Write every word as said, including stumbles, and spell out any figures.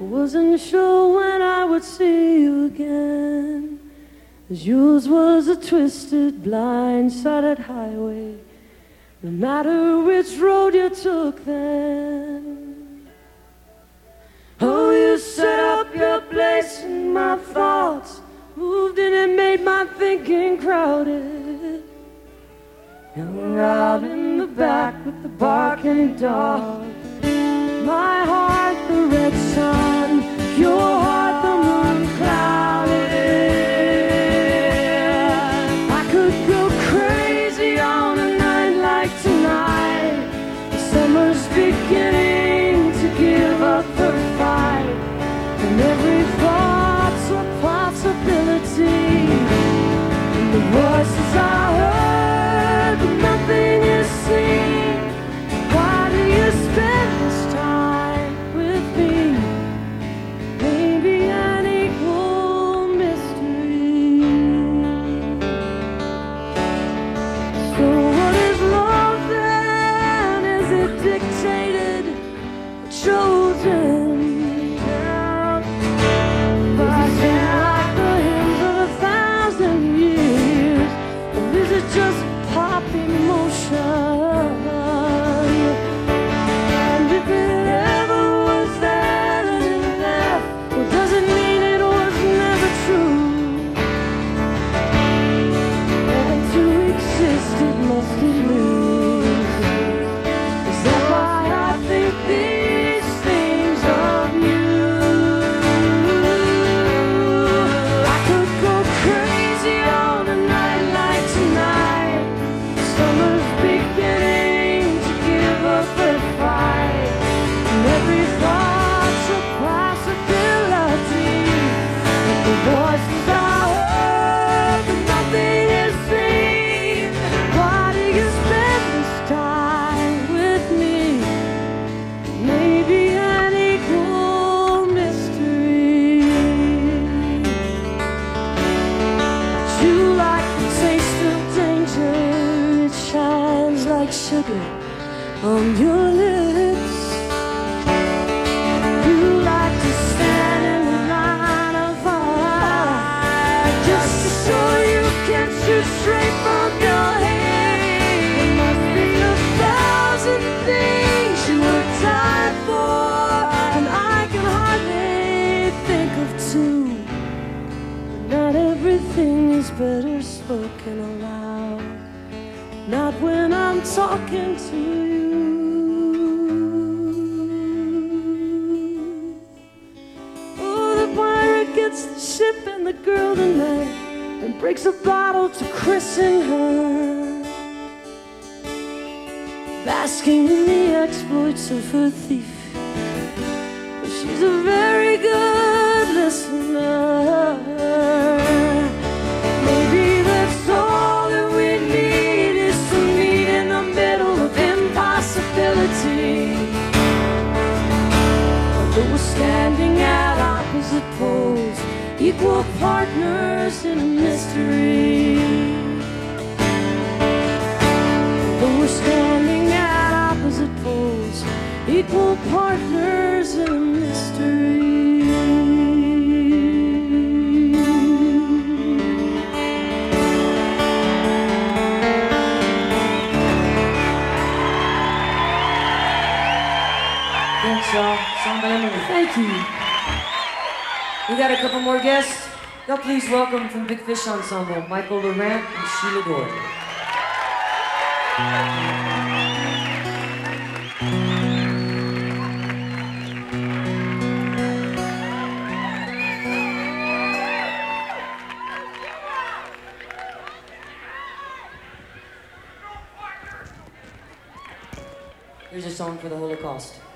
wasn't sure when I would see you again, 'cause yours was a twisted, blind-sided highway, no matter which road you took then. Oh, you set up your place in my thoughts, moved in and made my thinking crowded. Hung out in the back with the barking dog. My heart, the red sun, your heart, the moon clouded. I could go crazy on a night like tonight. The summer's beginning to give up her fight, and every thought's a possibility. And the voices I heard, but nothing is seen. Why do you spend this time with me? Maybe an equal mystery. So what is love then? Is it dictated, chosen? By like the hymns of a thousand years, or is it just pop emotion? And if it ever was there and it left, well, does it mean it was never true? And to exist it must it lose. Is that why I think these things of you? I could go crazy on a night like tonight. Summer's beginning to give up a fight, and every thought's a possibility. But the voices I heard, but nothing is seen. Why do you spend this time with me? Maybe an equal mystery. You like the taste of danger, it shines like sugar on your lips. You like to stand in the line of fire, just to show you can shoot straight from your head. There must be a thousand things you would die for, and I can hardly think of two. Not everything is better spoken aloud, not when I'm talking to you. Oh, the pirate gets the ship and the girl tonight, and breaks a bottle to christen her, basking in the exploits of her thief. But she's a very good listener. Maybe that's all that we need, is to meet in the middle of impossibility. Although we're standing at opposite poles, equal partners in a mystery. Although we're standing at opposite poles, equal partners in a mystery. Thanks, y'all. Song by Emily. Thank you. We got a couple more guests. Now please welcome from Big Fish Ensemble, Michael Laurent and Sheila Dore. Here's a song for the Holocaust.